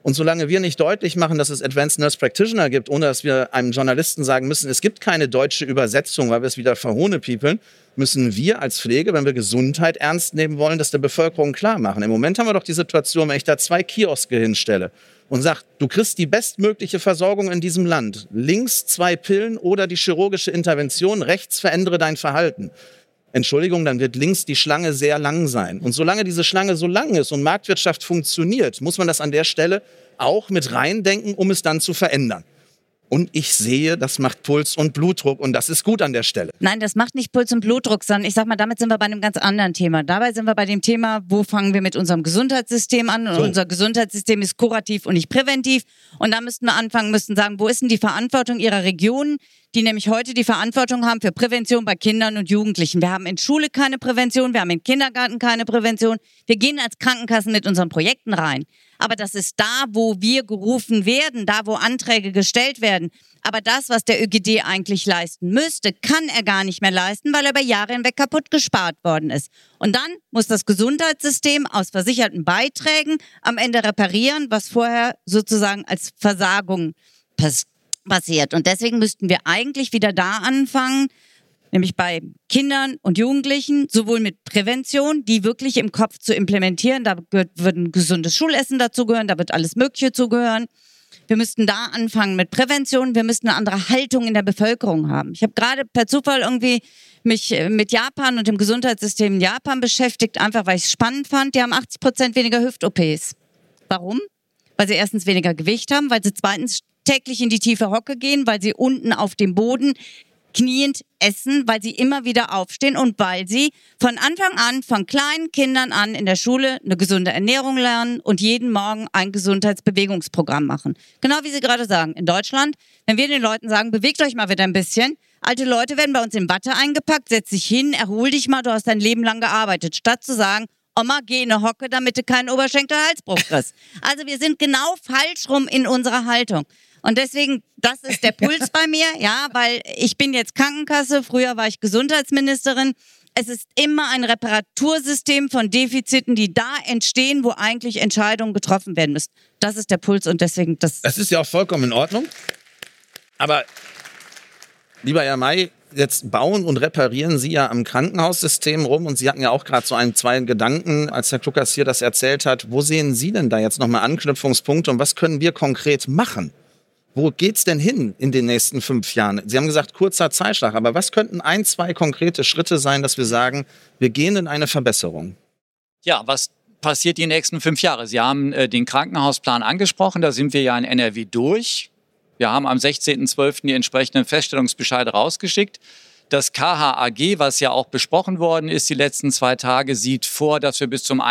Speaker 4: Und solange wir nicht deutlich machen, dass es Advanced Nurse Practitioner gibt, ohne dass wir einem Journalisten sagen müssen, es gibt keine deutsche Übersetzung, weil wir es wieder verhohnepiepeln, müssen wir als Pflege, wenn wir Gesundheit ernst nehmen wollen, das der Bevölkerung klar machen. Im Moment haben wir doch die Situation, wenn ich da 2 Kioske hinstelle und sage, du kriegst die bestmögliche Versorgung in diesem Land. Links 2 Pillen oder die chirurgische Intervention, rechts verändere dein Verhalten. Entschuldigung, dann wird links die Schlange sehr lang sein. Und solange diese Schlange so lang ist und Marktwirtschaft funktioniert, muss man das an der Stelle auch mit reindenken, um es dann zu verändern. Und ich sehe, das macht Puls und Blutdruck und das ist gut an der Stelle.
Speaker 5: Nein, das macht nicht Puls und Blutdruck, sondern ich sag mal, damit sind wir bei einem ganz anderen Thema. Dabei sind wir bei dem Thema, wo fangen wir mit unserem Gesundheitssystem an? Und unser Gesundheitssystem ist kurativ und nicht präventiv. Und da müssten wir anfangen, müssten sagen, wo ist denn die Verantwortung Ihrer Regionen, die nämlich heute die Verantwortung haben für Prävention bei Kindern und Jugendlichen. Wir haben in Schule keine Prävention, wir haben im Kindergarten keine Prävention. Wir gehen als Krankenkassen mit unseren Projekten rein. Aber das ist da, wo wir gerufen werden, da, wo Anträge gestellt werden. Aber das, was der ÖGD eigentlich leisten müsste, kann er gar nicht mehr leisten, weil er über Jahre hinweg kaputt gespart worden ist. Und dann muss das Gesundheitssystem aus versicherten Beiträgen am Ende reparieren, was vorher sozusagen als Versagung passiert. Und deswegen müssten wir eigentlich wieder da anfangen, nämlich bei Kindern und Jugendlichen, sowohl mit Prävention, die wirklich im Kopf zu implementieren. Da wird ein gesundes Schulessen dazugehören, da wird alles Mögliche zugehören. Wir müssten da anfangen mit Prävention. Wir müssten eine andere Haltung in der Bevölkerung haben. Ich habe gerade per Zufall irgendwie mich mit Japan und dem Gesundheitssystem in Japan beschäftigt, einfach weil ich es spannend fand. Die haben 80% weniger Hüft-OPs. Warum? Weil sie erstens weniger Gewicht haben, weil sie zweitens täglich in die tiefe Hocke gehen, weil sie unten auf dem Boden kniend essen, weil sie immer wieder aufstehen und weil sie von Anfang an, von kleinen Kindern an in der Schule eine gesunde Ernährung lernen und jeden Morgen ein Gesundheitsbewegungsprogramm machen. Genau wie Sie gerade sagen, in Deutschland, wenn wir den Leuten sagen, bewegt euch mal wieder ein bisschen, alte Leute werden bei uns in Watte eingepackt, setz dich hin, erhol dich mal, du hast dein Leben lang gearbeitet, statt zu sagen, Oma, geh in eine Hocke, damit du keinen Oberschenkel-Halsbruch kriegst. Also wir sind genau falsch rum in unserer Haltung. Und deswegen, das ist der Puls bei mir, ja, weil ich bin jetzt Krankenkasse, früher war ich Gesundheitsministerin. Es ist immer ein Reparatursystem von Defiziten, die da entstehen, wo eigentlich Entscheidungen getroffen werden müssen. Das ist der Puls und deswegen das.
Speaker 4: Das ist ja auch vollkommen in Ordnung. Aber, lieber Herr May, jetzt bauen und reparieren Sie ja am Krankenhaussystem rum und Sie hatten ja auch gerade so 2 Gedanken, als Herr Kluckers hier das erzählt hat. Wo sehen Sie denn da jetzt nochmal Anknüpfungspunkte und was können wir konkret machen? Wo geht's denn hin in den nächsten 5 Jahren? Sie haben gesagt, kurzer Zeitschlag, aber was könnten 1, 2 konkrete Schritte sein, dass wir sagen, wir gehen in eine Verbesserung?
Speaker 6: Ja, was passiert die nächsten 5 Jahre? Sie haben den Krankenhausplan angesprochen, da sind wir ja in NRW durch. Wir haben am 16.12. die entsprechenden Feststellungsbescheide rausgeschickt. Das KHAG, was ja auch besprochen worden ist die letzten 2 Tage, sieht vor, dass wir bis zum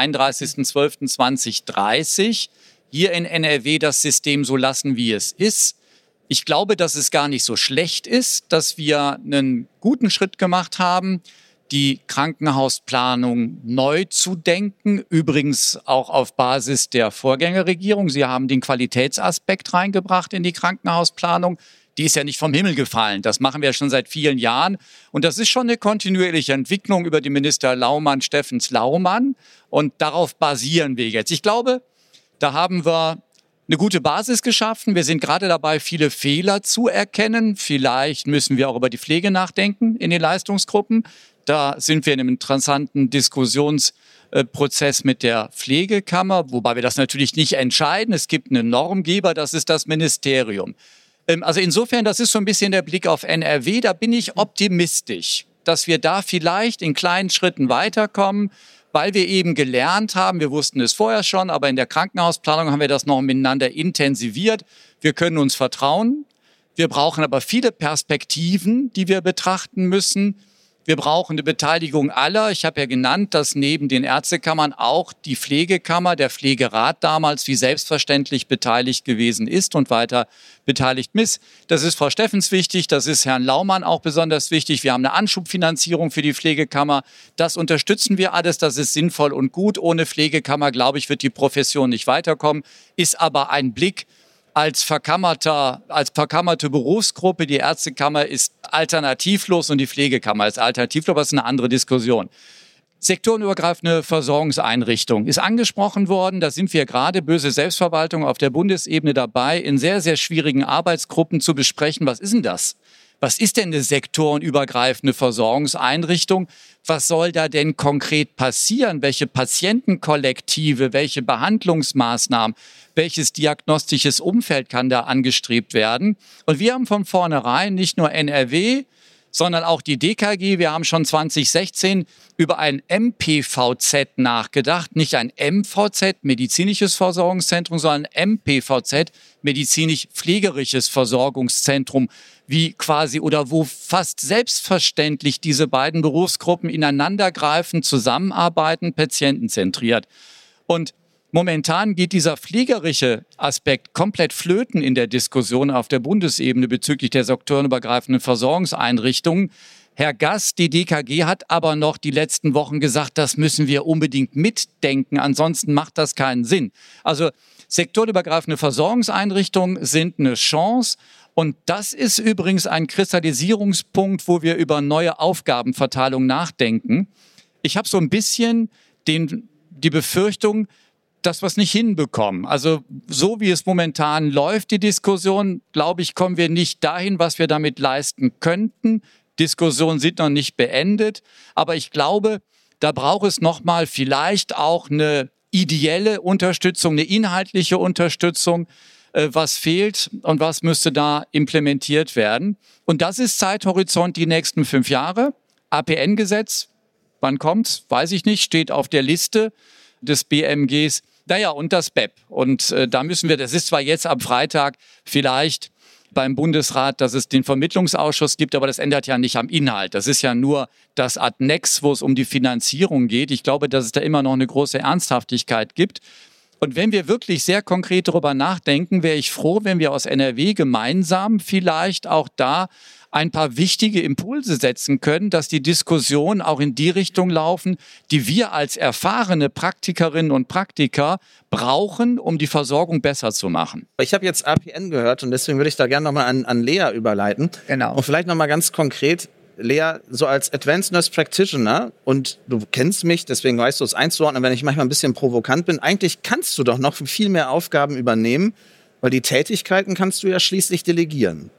Speaker 6: 31.12.2030 hier in NRW das System so lassen, wie es ist. Ich glaube, dass es gar nicht so schlecht ist, dass wir einen guten Schritt gemacht haben, die Krankenhausplanung neu zu denken. Übrigens auch auf Basis der Vorgängerregierung. Sie haben den Qualitätsaspekt reingebracht in die Krankenhausplanung. Die ist ja nicht vom Himmel gefallen. Das machen wir schon seit vielen Jahren. Und das ist schon eine kontinuierliche Entwicklung über die Minister Laumann, Steffens-Laumann. Und darauf basieren wir jetzt. Ich glaube, da haben wir eine gute Basis geschaffen. Wir sind gerade dabei, viele Fehler zu erkennen. Vielleicht müssen wir auch über die Pflege nachdenken in den Leistungsgruppen. Da sind wir in einem interessanten Diskussionsprozess mit der Pflegekammer, wobei wir das natürlich nicht entscheiden. Es gibt einen Normgeber, das ist das Ministerium. Also insofern, das ist so ein bisschen der Blick auf NRW. Da bin ich optimistisch, dass wir da vielleicht in kleinen Schritten weiterkommen, weil wir eben gelernt haben, wir wussten es vorher schon, aber in der Krankenhausplanung haben wir das noch miteinander intensiviert. Wir können uns vertrauen. Wir brauchen aber viele Perspektiven, die wir betrachten müssen. Wir brauchen eine Beteiligung aller. Ich habe ja genannt, dass neben den Ärztekammern auch die Pflegekammer, der Pflegerat damals wie selbstverständlich beteiligt gewesen ist und weiter beteiligt ist. Das ist Frau Steffens wichtig, das ist Herrn Laumann auch besonders wichtig. Wir haben eine Anschubfinanzierung für die Pflegekammer. Das unterstützen wir alles, das ist sinnvoll und gut. Ohne Pflegekammer, glaube ich, wird die Profession nicht weiterkommen. Ist aber ein Blick als verkammerte Berufsgruppe. Die Ärztekammer ist alternativlos und die Pflegekammer ist alternativlos, aber das ist eine andere Diskussion. Sektorenübergreifende Versorgungseinrichtung ist angesprochen worden. Da sind wir gerade, böse Selbstverwaltung, auf der Bundesebene dabei, in sehr, sehr schwierigen Arbeitsgruppen zu besprechen. Was ist denn das? Was ist denn eine sektorenübergreifende Versorgungseinrichtung? Was soll da denn konkret passieren? Welche Patientenkollektive, welche Behandlungsmaßnahmen, welches diagnostisches Umfeld kann da angestrebt werden? Und wir haben von vornherein nicht nur NRW, sondern auch die DKG. Wir haben schon 2016 über ein MPVZ nachgedacht. Nicht ein MVZ, medizinisches Versorgungszentrum, sondern MPVZ, medizinisch-pflegerisches Versorgungszentrum, wie quasi oder wo fast selbstverständlich diese beiden Berufsgruppen ineinandergreifen, zusammenarbeiten, patientenzentriert. Und momentan geht dieser pflegerische Aspekt komplett flöten in der Diskussion auf der Bundesebene bezüglich der sektorenübergreifenden Versorgungseinrichtungen. Herr Gass, die DKG, hat aber noch die letzten Wochen gesagt, das müssen wir unbedingt mitdenken, ansonsten macht das keinen Sinn. Also sektorenübergreifende Versorgungseinrichtungen sind eine Chance. Und das ist übrigens ein Kristallisierungspunkt, wo wir über neue Aufgabenverteilung nachdenken. Ich habe so ein bisschen die Befürchtung, dass wir es nicht hinbekommen. Also so wie es momentan läuft, die Diskussion, glaube ich, kommen wir nicht dahin, was wir damit leisten könnten. Diskussionen sind noch nicht beendet. Aber ich glaube, da braucht es nochmal vielleicht auch eine ideelle Unterstützung, eine inhaltliche Unterstützung. Was fehlt und was müsste da implementiert werden. Und das ist Zeithorizont die nächsten 5 Jahre. APN-Gesetz, wann kommt's? Weiß ich nicht, steht auf der Liste des BMGs. Naja, und das BEP. Und da müssen wir, das ist zwar jetzt am Freitag vielleicht beim Bundesrat, dass es den Vermittlungsausschuss gibt, aber das ändert ja nicht am Inhalt. Das ist ja nur das Ad-Nex, wo es um die Finanzierung geht. Ich glaube, dass es da immer noch eine große Ernsthaftigkeit gibt. Und wenn wir wirklich sehr konkret darüber nachdenken, wäre ich froh, wenn wir aus NRW gemeinsam vielleicht auch da ein paar wichtige Impulse setzen können, dass die Diskussionen auch in die Richtung laufen, die wir als erfahrene Praktikerinnen und Praktiker brauchen, um die Versorgung besser zu machen.
Speaker 4: Ich habe jetzt APN gehört und deswegen würde ich da gerne nochmal an Lea überleiten.
Speaker 3: Genau.
Speaker 4: Und vielleicht nochmal ganz konkret, Lea, so als Advanced Nurse Practitioner, und du kennst mich, deswegen weißt du es einzuordnen, wenn ich manchmal ein bisschen provokant bin, eigentlich kannst du doch noch viel mehr Aufgaben übernehmen, weil die Tätigkeiten kannst du ja schließlich delegieren.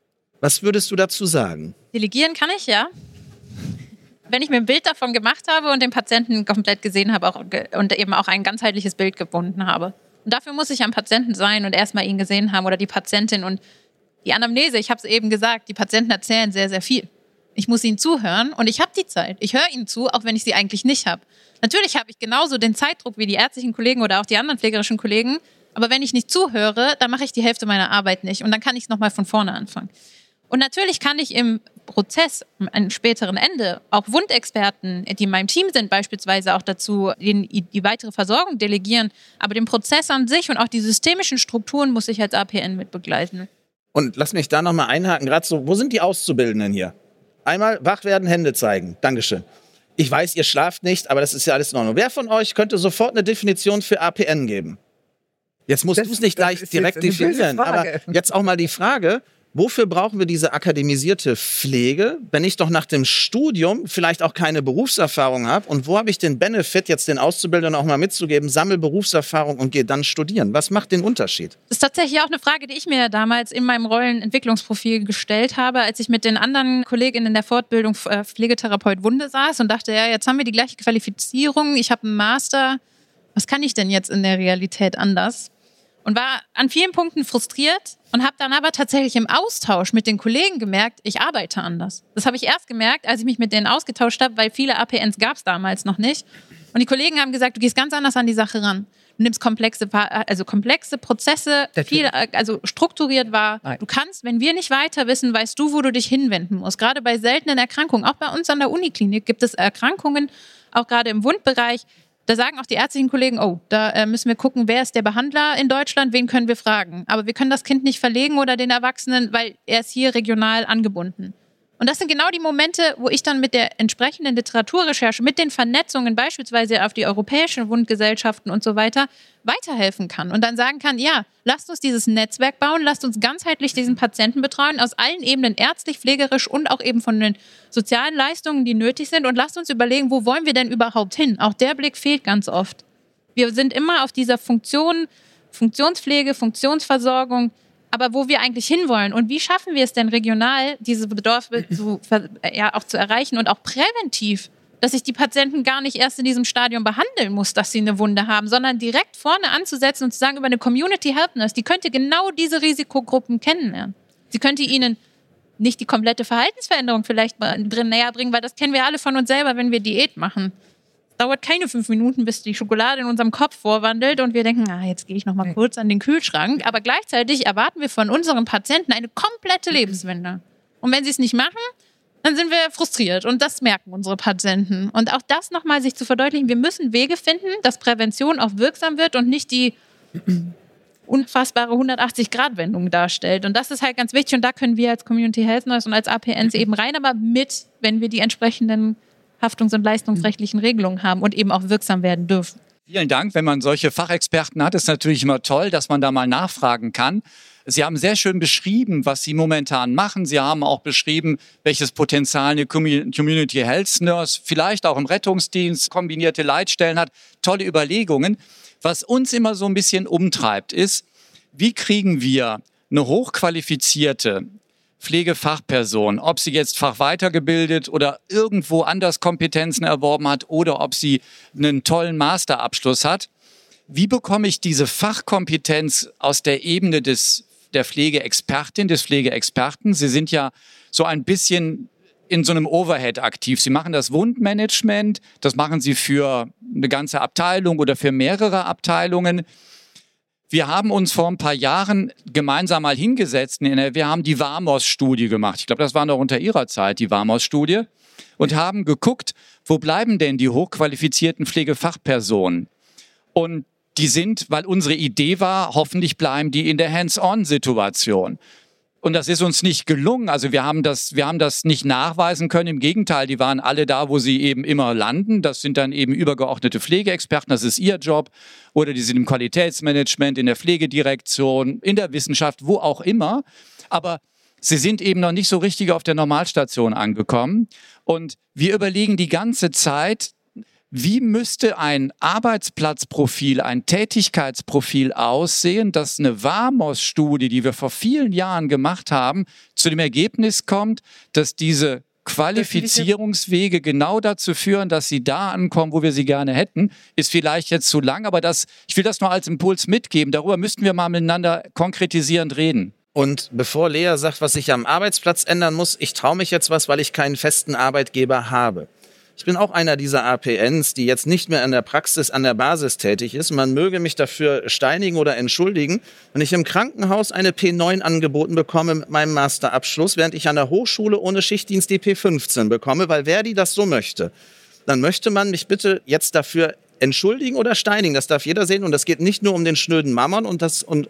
Speaker 4: Was würdest du dazu sagen?
Speaker 7: Delegieren kann ich, ja. Wenn ich mir ein Bild davon gemacht habe und den Patienten komplett gesehen habe und eben auch ein ganzheitliches Bild gefunden habe. Und dafür muss ich am Patienten sein und erstmal ihn gesehen haben oder die Patientin. Und die Anamnese, ich habe es eben gesagt, die Patienten erzählen sehr, sehr viel. Ich muss ihnen zuhören und ich habe die Zeit. Ich höre ihnen zu, auch wenn ich sie eigentlich nicht habe. Natürlich habe ich genauso den Zeitdruck wie die ärztlichen Kollegen oder auch die anderen pflegerischen Kollegen. Aber wenn ich nicht zuhöre, dann mache ich die Hälfte meiner Arbeit nicht. Und dann kann ich es nochmal von vorne anfangen. Und natürlich kann ich im Prozess, am einem späteren Ende, auch Wundexperten, die in meinem Team sind, beispielsweise auch dazu die weitere Versorgung delegieren. Aber den Prozess an sich und auch die systemischen Strukturen muss ich als APN mit begleiten.
Speaker 4: Und lass mich da nochmal einhaken, gerade so, wo sind die Auszubildenden hier? Einmal wach werden, Hände zeigen. Dankeschön. Ich weiß, ihr schlaft nicht, aber das ist ja alles in Ordnung. Wer von euch könnte sofort eine Definition für APN geben? Jetzt musst du es nicht gleich direkt definieren, aber jetzt auch mal die Frage, wofür brauchen wir diese akademisierte Pflege, wenn ich doch nach dem Studium vielleicht auch keine Berufserfahrung habe? Und wo habe ich den Benefit, jetzt den Auszubildenden auch mal mitzugeben, sammel Berufserfahrung und gehe dann studieren? Was macht den Unterschied?
Speaker 7: Das ist tatsächlich auch eine Frage, die ich mir damals in meinem Rollenentwicklungsprofil gestellt habe, als ich mit den anderen KollegInnen in der Fortbildung Pflegetherapeut Wunde saß und dachte, ja, jetzt haben wir die gleiche Qualifizierung, ich habe einen Master, was kann ich denn jetzt in der Realität anders? Und war an vielen Punkten frustriert und habe dann aber tatsächlich im Austausch mit den Kollegen gemerkt, ich arbeite anders. Das habe ich erst gemerkt, als ich mich mit denen ausgetauscht habe, weil viele APNs gab es damals noch nicht. Und die Kollegen haben gesagt, du gehst ganz anders an die Sache ran. Du nimmst komplexe Prozesse, viel, strukturiert wahr.
Speaker 3: Nein.
Speaker 7: Du kannst, wenn wir nicht weiter wissen, weißt du, wo du dich hinwenden musst. Gerade bei seltenen Erkrankungen, auch bei uns an der Uniklinik gibt es Erkrankungen, auch gerade im Wundbereich. Da sagen auch die ärztlichen Kollegen, da müssen wir gucken, wer ist der Behandler in Deutschland, wen können wir fragen. Aber wir können das Kind nicht verlegen oder den Erwachsenen, weil er ist hier regional angebunden. Und das sind genau die Momente, wo ich dann mit der entsprechenden Literaturrecherche, mit den Vernetzungen beispielsweise auf die europäischen Wundgesellschaften und so weiter, weiterhelfen kann und dann sagen kann, ja, lasst uns dieses Netzwerk bauen, lasst uns ganzheitlich diesen Patienten betreuen, aus allen Ebenen, ärztlich, pflegerisch und auch eben von den sozialen Leistungen, die nötig sind, und lasst uns überlegen, wo wollen wir denn überhaupt hin? Auch der Blick fehlt ganz oft. Wir sind immer auf dieser Funktionspflege, Funktionsversorgung, aber wo wir eigentlich hinwollen und wie schaffen wir es denn regional, diese Bedarfe auch zu erreichen und auch präventiv, dass ich die Patienten gar nicht erst in diesem Stadium behandeln muss, dass sie eine Wunde haben, sondern direkt vorne anzusetzen und zu sagen, über eine Community Health Nurse, die könnte genau diese Risikogruppen kennenlernen. Sie könnte ihnen nicht die komplette Verhaltensveränderung vielleicht näher bringen, weil das kennen wir alle von uns selber, wenn wir Diät machen. Dauert keine 5 Minuten, bis die Schokolade in unserem Kopf vorwandelt und wir denken, jetzt gehe ich noch mal kurz an den Kühlschrank. Aber gleichzeitig erwarten wir von unseren Patienten eine komplette Lebenswende. Und wenn sie es nicht machen, dann sind wir frustriert. Und das merken unsere Patienten. Und auch das nochmal sich zu verdeutlichen, wir müssen Wege finden, dass Prävention auch wirksam wird und nicht die unfassbare 180-Grad-Wendung darstellt. Und das ist halt ganz wichtig. Und da können wir als Community Health Nurse und als APNs eben rein, aber mit, wenn wir die entsprechenden Haftungs- und leistungsrechtlichen Regelungen haben und eben auch wirksam werden dürfen.
Speaker 6: Vielen Dank. Wenn man solche Fachexperten hat, ist natürlich immer toll, dass man da mal nachfragen kann. Sie haben sehr schön beschrieben, was Sie momentan machen. Sie haben auch beschrieben, welches Potenzial eine Community Health Nurse vielleicht auch im Rettungsdienst, kombinierte Leitstellen hat. Tolle Überlegungen. Was uns immer so ein bisschen umtreibt, ist, wie kriegen wir eine hochqualifizierte Pflegefachperson, ob sie jetzt fachweitergebildet oder irgendwo anders Kompetenzen erworben hat oder ob sie einen tollen Masterabschluss hat. Wie bekomme ich diese Fachkompetenz aus der Ebene der Pflegeexpertin, des Pflegeexperten? Sie sind ja so ein bisschen in so einem Overhead aktiv. Sie machen das Wundmanagement, das machen Sie für eine ganze Abteilung oder für mehrere Abteilungen. Wir haben uns vor ein paar Jahren gemeinsam mal hingesetzt. Wir haben die WAMOS-Studie gemacht. Ich glaube, das war noch unter Ihrer Zeit, die WAMOS-Studie. Und haben geguckt, wo bleiben denn die hochqualifizierten Pflegefachpersonen? Und die sind, weil unsere Idee war, hoffentlich bleiben die in der Hands-on-Situation. Und das ist uns nicht gelungen. Also wir haben das nicht nachweisen können. Im Gegenteil, die waren alle da, wo sie eben immer landen. Das sind dann eben übergeordnete Pflegeexperten. Das ist ihr Job. Oder die sind im Qualitätsmanagement, in der Pflegedirektion, in der Wissenschaft, wo auch immer. Aber sie sind eben noch nicht so richtig auf der Normalstation angekommen. Und wir überlegen die ganze Zeit, wie müsste ein Arbeitsplatzprofil, ein Tätigkeitsprofil aussehen, dass eine WAMOS-Studie, die wir vor vielen Jahren gemacht haben, zu dem Ergebnis kommt, dass diese Qualifizierungswege genau dazu führen, dass sie da ankommen, wo wir sie gerne hätten. Ist vielleicht jetzt zu lang, aber ich will das nur als Impuls mitgeben. Darüber müssten wir mal miteinander konkretisierend reden.
Speaker 4: Und bevor Lea sagt, was sich am Arbeitsplatz ändern muss, ich traue mich jetzt was, weil ich keinen festen Arbeitgeber habe. Ich bin auch einer dieser APNs, die jetzt nicht mehr an der Praxis, an der Basis tätig ist. Man möge mich dafür steinigen oder entschuldigen, wenn ich im Krankenhaus eine P9 angeboten bekomme mit meinem Masterabschluss, während ich an der Hochschule ohne Schichtdienst die P15 bekomme, weil Verdi das so möchte. Dann möchte man mich bitte jetzt dafür entschuldigen oder steinigen. Das darf jeder sehen. Und das geht nicht nur um den schnöden Mammon und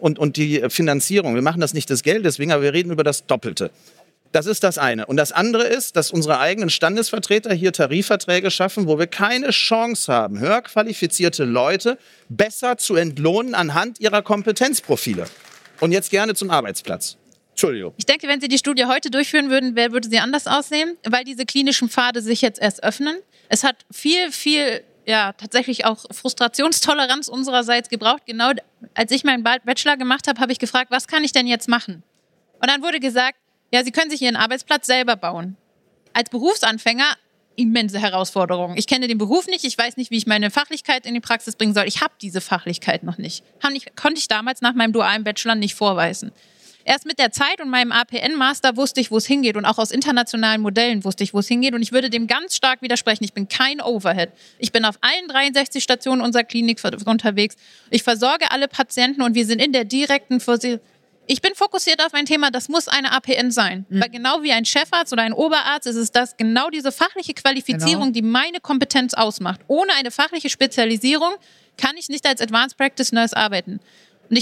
Speaker 4: die Finanzierung. Wir machen das nicht des Geldes wegen, aber wir reden über das Doppelte. Das ist das eine. Und das andere ist, dass unsere eigenen Standesvertreter hier Tarifverträge schaffen, wo wir keine Chance haben, höher qualifizierte Leute besser zu entlohnen anhand ihrer Kompetenzprofile. Und jetzt gerne zum Arbeitsplatz. Entschuldigung.
Speaker 7: Ich denke, wenn Sie die Studie heute durchführen würden, würde sie anders aussehen, weil diese klinischen Pfade sich jetzt erst öffnen. Es hat viel tatsächlich auch Frustrationstoleranz unsererseits gebraucht. Genau als ich meinen Bachelor gemacht habe, habe ich gefragt, was kann ich denn jetzt machen? Und dann wurde gesagt, ja, Sie können sich Ihren Arbeitsplatz selber bauen. Als Berufsanfänger immense Herausforderungen. Ich kenne den Beruf nicht, ich weiß nicht, wie ich meine Fachlichkeit in die Praxis bringen soll. Ich habe diese Fachlichkeit noch nicht. Konnte ich damals nach meinem dualen Bachelor nicht vorweisen. Erst mit der Zeit und meinem APN-Master wusste ich, wo es hingeht. Und auch aus internationalen Modellen wusste ich, wo es hingeht. Und ich würde dem ganz stark widersprechen. Ich bin kein Overhead. Ich bin auf allen 63 Stationen unserer Klinik unterwegs. Ich versorge alle Patienten und wir sind in der direkten Ich bin fokussiert auf ein Thema, das muss eine APN sein. Weil genau wie ein Chefarzt oder ein Oberarzt ist es das genau diese fachliche Qualifizierung, die meine Kompetenz ausmacht. Ohne eine fachliche Spezialisierung kann ich nicht als Advanced Practice Nurse arbeiten. Und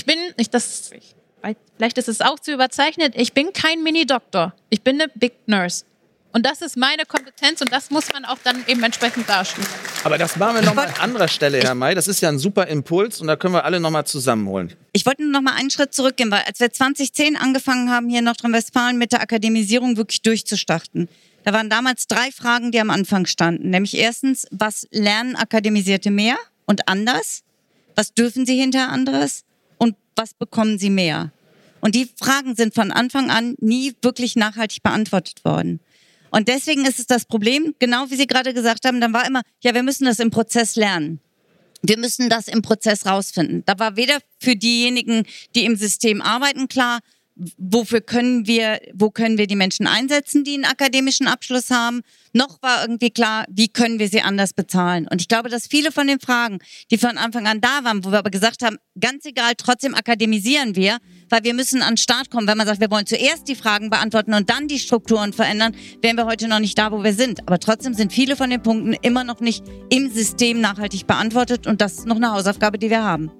Speaker 7: vielleicht ist es auch zu überzeichnet, ich bin kein Mini-Doktor. Ich bin eine Big Nurse. Und das ist meine Kompetenz und das muss man auch dann eben entsprechend darstellen.
Speaker 4: Aber das machen wir nochmal an anderer Stelle, Herr May. Das ist ja ein super Impuls und da können wir alle nochmal zusammenholen.
Speaker 5: Ich wollte nur noch mal einen Schritt zurückgehen, weil als wir 2010 angefangen haben, hier in Nordrhein-Westfalen mit der Akademisierung wirklich durchzustarten, da waren damals 3 Fragen, die am Anfang standen. Nämlich erstens, was lernen Akademisierte mehr und anders? Was dürfen sie hinterher anderes? Und was bekommen sie mehr? Und die Fragen sind von Anfang an nie wirklich nachhaltig beantwortet worden. Und deswegen ist es das Problem, genau wie Sie gerade gesagt haben, dann war immer, ja, wir müssen das im Prozess lernen. Wir müssen das im Prozess rausfinden. Da war weder für diejenigen, die im System arbeiten, klar, wo können wir die Menschen einsetzen, die einen akademischen Abschluss haben, noch war irgendwie klar, wie können wir sie anders bezahlen. Und ich glaube, dass viele von den Fragen, die von Anfang an da waren, wo wir aber gesagt haben, ganz egal, trotzdem akademisieren wir, weil wir müssen an den Start kommen. Wenn man sagt, wir wollen zuerst die Fragen beantworten und dann die Strukturen verändern, wären wir heute noch nicht da, wo wir sind. Aber trotzdem sind viele von den Punkten immer noch nicht im System nachhaltig beantwortet und das ist noch eine Hausaufgabe, die wir haben.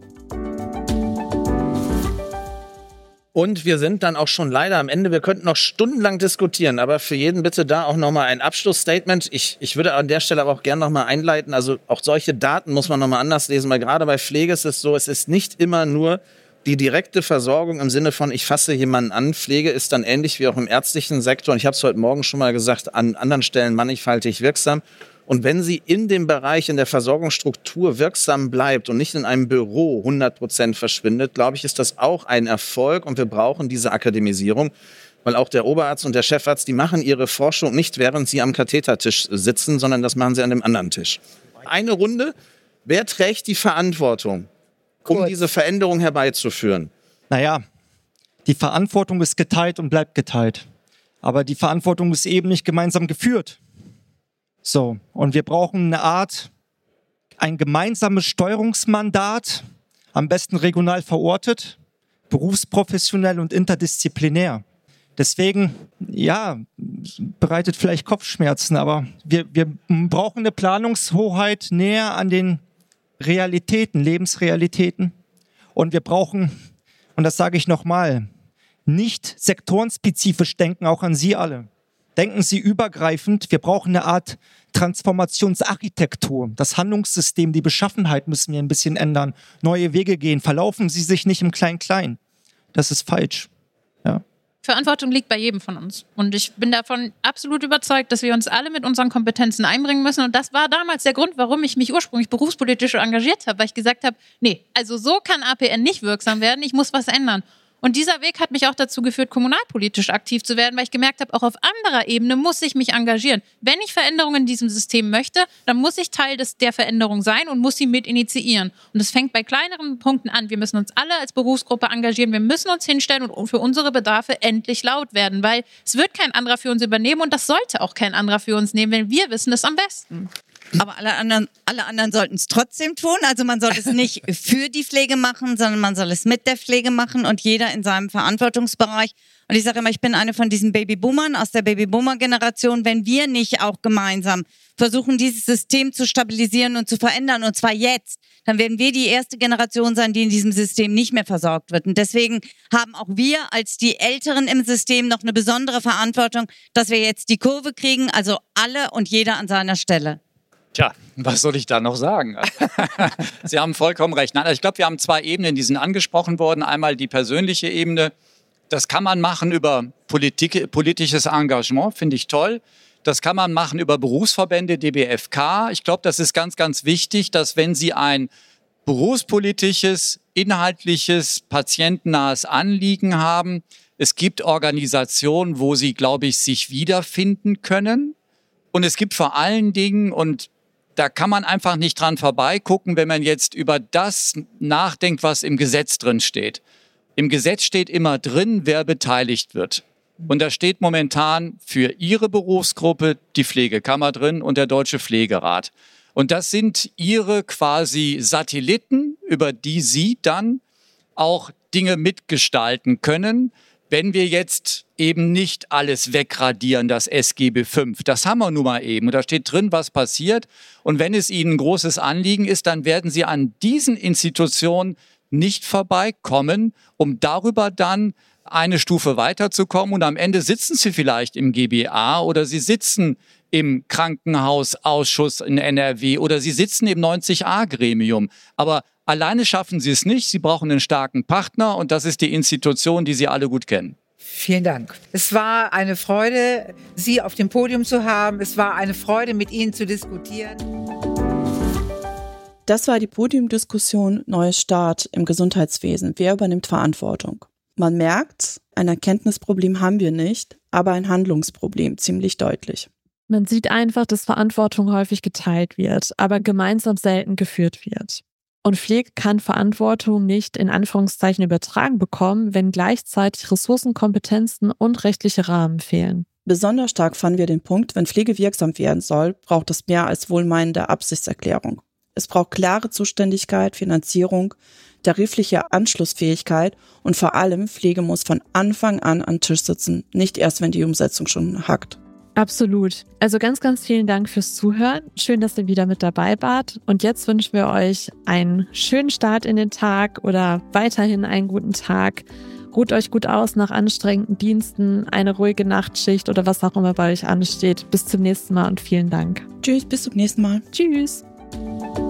Speaker 4: Und wir sind dann auch schon leider am Ende. Wir könnten noch stundenlang diskutieren, aber für jeden bitte da auch nochmal ein Abschlussstatement. Ich würde an der Stelle aber auch gerne nochmal einleiten. Also auch solche Daten muss man nochmal anders lesen, weil gerade bei Pflege ist es so, es ist nicht immer nur die direkte Versorgung im Sinne von, ich fasse jemanden an. Pflege ist dann ähnlich wie auch im ärztlichen Sektor. Und ich habe es heute Morgen schon mal gesagt, an anderen Stellen mannigfaltig wirksam. Und wenn sie in dem Bereich, in der Versorgungsstruktur wirksam bleibt und nicht in einem Büro 100% verschwindet, glaube ich, ist das auch ein Erfolg. Und wir brauchen diese Akademisierung, weil auch der Oberarzt und der Chefarzt, die machen ihre Forschung nicht, während sie am Kathetertisch sitzen, sondern das machen sie an dem anderen Tisch. Eine Runde. Wer trägt die Verantwortung, um diese Veränderung herbeizuführen?
Speaker 8: Naja, die Verantwortung ist geteilt und bleibt geteilt. Aber die Verantwortung ist eben nicht gemeinsam geführt. So, und wir brauchen eine Art, ein gemeinsames Steuerungsmandat, am besten regional verortet, berufsprofessionell und interdisziplinär. Deswegen, ja, bereitet vielleicht Kopfschmerzen, aber wir brauchen eine Planungshoheit näher an den Realitäten, Lebensrealitäten. Und wir brauchen, und das sage ich nochmal, nicht sektorenspezifisch denken, auch an Sie alle. Denken Sie übergreifend, wir brauchen eine Art Transformationsarchitektur. Das Handlungssystem, die Beschaffenheit müssen wir ein bisschen ändern. Neue Wege gehen. Verlaufen Sie sich nicht im Klein-Klein. Das ist falsch. Ja.
Speaker 7: Verantwortung liegt bei jedem von uns. Und ich bin davon absolut überzeugt, dass wir uns alle mit unseren Kompetenzen einbringen müssen. Und das war damals der Grund, warum ich mich ursprünglich berufspolitisch engagiert habe, weil ich gesagt habe, nee, also so kann APN nicht wirksam werden, ich muss was ändern. Und dieser Weg hat mich auch dazu geführt, kommunalpolitisch aktiv zu werden, weil ich gemerkt habe, auch auf anderer Ebene muss ich mich engagieren. Wenn ich Veränderungen in diesem System möchte, dann muss ich Teil der Veränderung sein und muss sie mit initiieren. Und es fängt bei kleineren Punkten an. Wir müssen uns alle als Berufsgruppe engagieren. Wir müssen uns hinstellen und für unsere Bedarfe endlich laut werden, weil es wird kein anderer für uns übernehmen und das sollte auch kein anderer für uns nehmen, denn wir wissen es am besten.
Speaker 5: Aber alle anderen sollten es trotzdem tun. Also man soll es nicht für die Pflege machen, sondern man soll es mit der Pflege machen und jeder in seinem Verantwortungsbereich. Und ich sage immer, ich bin eine von diesen Babyboomern aus der Babyboomer-Generation. Wenn wir nicht auch gemeinsam versuchen, dieses System zu stabilisieren und zu verändern, und zwar jetzt, dann werden wir die erste Generation sein, die in diesem System nicht mehr versorgt wird. Und deswegen haben auch wir als die Älteren im System noch eine besondere Verantwortung, dass wir jetzt die Kurve kriegen, also alle und jeder an seiner Stelle.
Speaker 6: Tja, was soll ich da noch sagen? Sie haben vollkommen recht. Nein, ich glaube, wir haben 2 Ebenen, die sind angesprochen worden. Einmal die persönliche Ebene. Das kann man machen über politisches Engagement, finde ich toll. Das kann man machen über Berufsverbände, DBFK. Ich glaube, das ist ganz, ganz wichtig, dass wenn Sie ein berufspolitisches, inhaltliches, patientennahes Anliegen haben, es gibt Organisationen, wo Sie, glaube ich, sich wiederfinden können. Und es gibt vor allen Dingen, und da kann man einfach nicht dran vorbeigucken, wenn man jetzt über das nachdenkt, was im Gesetz drin steht. Im Gesetz steht immer drin, wer beteiligt wird. Und da steht momentan für Ihre Berufsgruppe die Pflegekammer drin und der Deutsche Pflegerat. Und das sind Ihre quasi Satelliten, über die Sie dann auch Dinge mitgestalten können, wenn wir jetzt eben nicht alles wegradieren, das SGB V. Das haben wir nun mal eben. Und da steht drin, was passiert. Und wenn es Ihnen ein großes Anliegen ist, dann werden Sie an diesen Institutionen nicht vorbeikommen, um darüber dann eine Stufe weiterzukommen und am Ende sitzen sie vielleicht im GBA oder sie sitzen im Krankenhausausschuss in NRW oder sie sitzen im 90a-Gremium. Aber alleine schaffen sie es nicht. Sie brauchen einen starken Partner und das ist die Institution, die Sie alle gut kennen.
Speaker 3: Vielen Dank. Es war eine Freude, Sie auf dem Podium zu haben. Es war eine Freude, mit Ihnen zu diskutieren.
Speaker 1: Das war die Podiumdiskussion Neues Start im Gesundheitswesen. Wer übernimmt Verantwortung? Man merkt, ein Erkenntnisproblem haben wir nicht, aber ein Handlungsproblem, ziemlich deutlich.
Speaker 2: Man sieht einfach, dass Verantwortung häufig geteilt wird, aber gemeinsam selten geführt wird. Und Pflege kann Verantwortung nicht in Anführungszeichen übertragen bekommen, wenn gleichzeitig Ressourcen, Kompetenzen und rechtliche Rahmen fehlen.
Speaker 1: Besonders stark fanden wir den Punkt, wenn Pflege wirksam werden soll, braucht es mehr als wohlmeinende Absichtserklärung. Es braucht klare Zuständigkeit, Finanzierung, tarifliche Anschlussfähigkeit und vor allem Pflege muss von Anfang an Tisch sitzen, nicht erst, wenn die Umsetzung schon hackt.
Speaker 2: Absolut. Also ganz, ganz vielen Dank fürs Zuhören. Schön, dass ihr wieder mit dabei wart. Und jetzt wünschen wir euch einen schönen Start in den Tag oder weiterhin einen guten Tag. Ruht euch gut aus nach anstrengenden Diensten, eine ruhige Nachtschicht oder was auch immer bei euch ansteht. Bis zum nächsten Mal und vielen Dank.
Speaker 1: Tschüss, bis zum nächsten Mal.
Speaker 2: Tschüss.